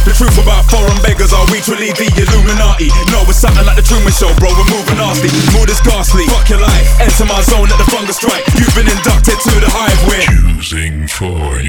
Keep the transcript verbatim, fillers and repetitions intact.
The truth about foreign beggars, are we truly the Illuminati? No, it's something like the Truman Show, bro, we're moving nasty. Mood is ghastly, fuck your life. Enter my zone, let the fungus strike. You've been inducted to the hive where choosing for